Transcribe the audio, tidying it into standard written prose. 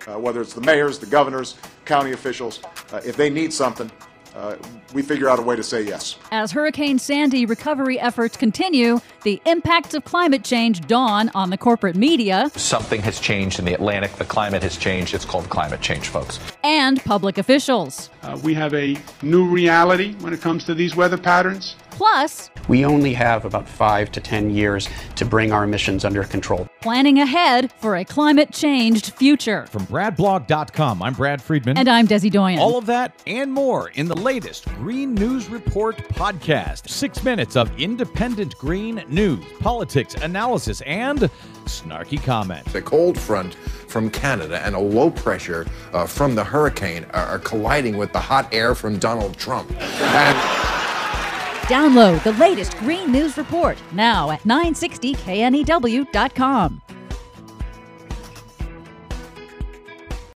whether it's the mayors, the governors, county officials. If they need something, we figure out a way to say yes. As Hurricane Sandy recovery efforts continue, the impacts of climate change dawn on the corporate media. Something has changed in the Atlantic. The climate has changed. It's called climate change, folks. And public officials. We have a new reality when it comes to these weather patterns. Plus, we only have about 5 to 10 years to bring our emissions under control. Planning ahead for a climate-changed future. From BradBlog.com, I'm Brad Friedman. And I'm Desi Doyen. All of that and more in the latest Green News Report podcast. 6 minutes of independent green news, politics, analysis, and snarky comments. A cold front from Canada and a low pressure from the hurricane are colliding with the hot air from Donald Trump. Download the latest Green News Report now at 960knew.com.